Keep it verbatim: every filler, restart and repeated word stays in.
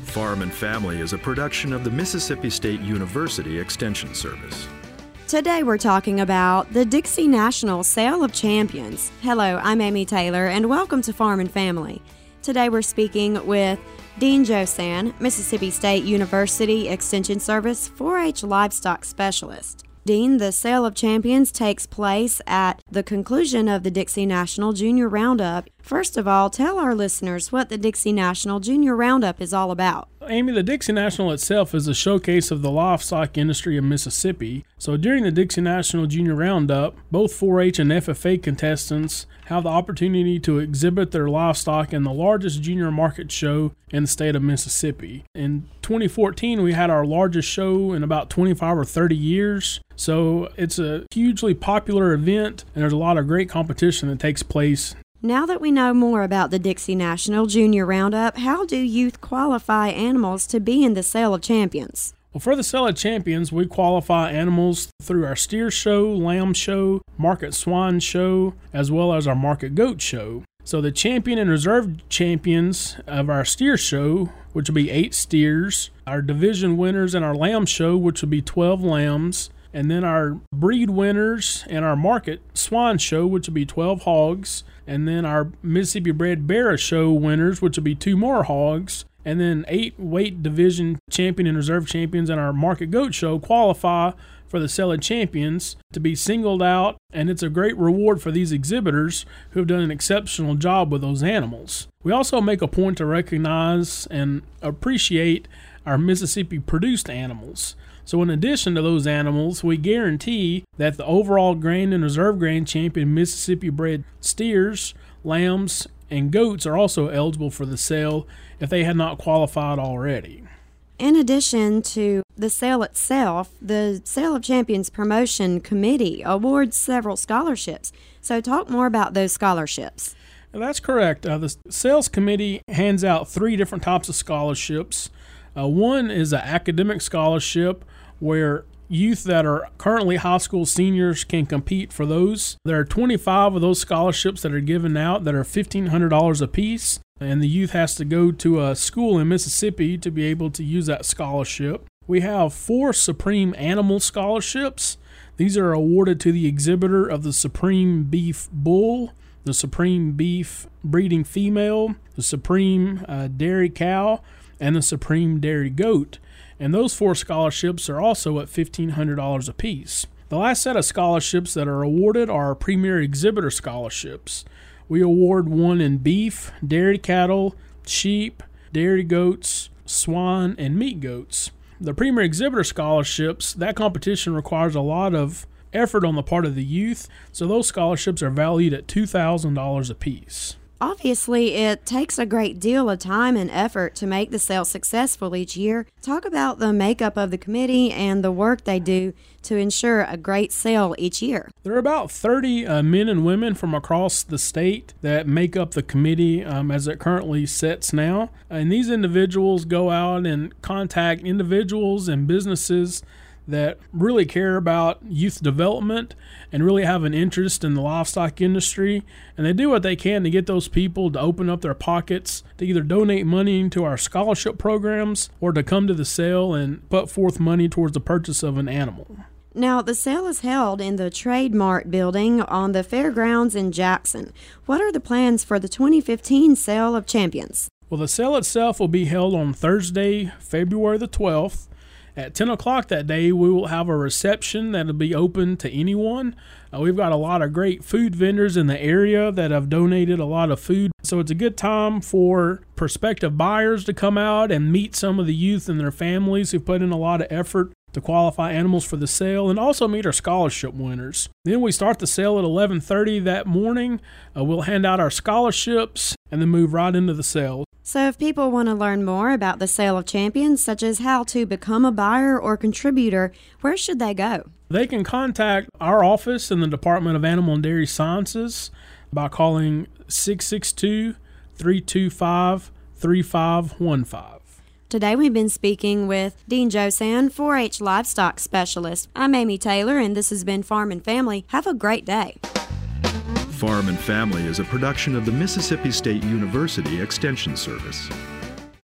Farm and Family is a production of the Mississippi State University Extension Service. Today we're talking about the Dixie National Sale of Champions. Hello, I'm Amy Taylor, and welcome to Farm and Family. Today we're speaking with Dean Josan, Mississippi State University Extension Service four H Livestock Specialist. Dean, the Sale of Champions takes place at the conclusion of the Dixie National Junior Roundup. First of all, tell our listeners what the Dixie National Junior Roundup is all about. Amy, the Dixie National itself is a showcase of the livestock industry of Mississippi. So during the Dixie National Junior Roundup, both four H and F F A contestants have the opportunity to exhibit their livestock in the largest junior market show in the state of Mississippi. In twenty fourteen, we had our largest show in about twenty-five or thirty years. So it's a hugely popular event, and there's a lot of great competition that takes place. Now that we know more about the Dixie National Junior Roundup, how do youth qualify animals to be in the Sale of Champions? Well, for the Sale of Champions, we qualify animals through our steer show, lamb show, market swine show, as well as our market goat show. So the champion and reserve champions of our steer show, which will be eight steers, our division winners in our lamb show, which will be twelve lambs, and then our breed winners in our market swine show, which will be twelve hogs, and then our Mississippi Bred Barra show winners, which will be two more hogs, and then eight weight division champion and reserve champions in our market goat show qualify for the Sale of Champions to be singled out, and it's a great reward for these exhibitors who have done an exceptional job with those animals. We also make a point to recognize and appreciate our Mississippi produced animals. So in addition to those animals, we guarantee that the overall grain and reserve grain champion Mississippi bred steers, lambs, and goats are also eligible for the sale if they had not qualified already. In addition to the sale itself, the Sale of Champions Promotion Committee awards several scholarships. So talk more about those scholarships. That's correct. Uh, the Sales Committee hands out three different types of scholarships. Uh, one is an academic scholarship where youth that are currently high school seniors can compete for those. There are twenty-five of those scholarships that are given out that are fifteen hundred dollars a piece, and the youth has to go to a school in Mississippi to be able to use that scholarship. We have four Supreme Animal Scholarships. These are awarded to the exhibitor of the Supreme Beef Bull, the Supreme Beef Breeding Female, the Supreme uh, Dairy Cow, and the Supreme Dairy Goat. And those four scholarships are also at fifteen hundred dollars apiece. The last set of scholarships that are awarded are Premier Exhibitor Scholarships. We award one in beef, dairy cattle, sheep, dairy goats, swine, and meat goats. The Premier Exhibitor Scholarships, that competition requires a lot of effort on the part of the youth, so those scholarships are valued at two thousand dollars apiece. Obviously, it takes a great deal of time and effort to make the sale successful each year. Talk about the makeup of the committee and the work they do to ensure a great sale each year. There are about thirty uh, men and women from across the state that make up the committee um, as it currently sits now. And these individuals go out and contact individuals and businesses that really care about youth development and really have an interest in the livestock industry. And they do what they can to get those people to open up their pockets to either donate money to our scholarship programs or to come to the sale and put forth money towards the purchase of an animal. Now, the sale is held in the Trade Mart building on the fairgrounds in Jackson. What are the plans for the twenty fifteen Sale of Champions? Well, the sale itself will be held on Thursday, February the twelfth. At ten o'clock that day, we will have a reception that will be open to anyone. Uh, we've got a lot of great food vendors in the area that have donated a lot of food. So it's a good time for prospective buyers to come out and meet some of the youth and their families who put in a lot of effort to qualify animals for the sale, and also meet our scholarship winners. Then we start the sale at eleven thirty that morning. Uh, we'll hand out our scholarships and then move right into the sale. So if people want to learn more about the Sale of Champions, such as how to become a buyer or contributor, where should they go? They can contact our office in the Department of Animal and Dairy Sciences by calling six six two, three two five, three five one five. Today we've been speaking with Dean Josan, four H Livestock Specialist. I'm Amy Taylor, and this has been Farm and Family. Have a great day. Farm and Family is a production of the Mississippi State University Extension Service.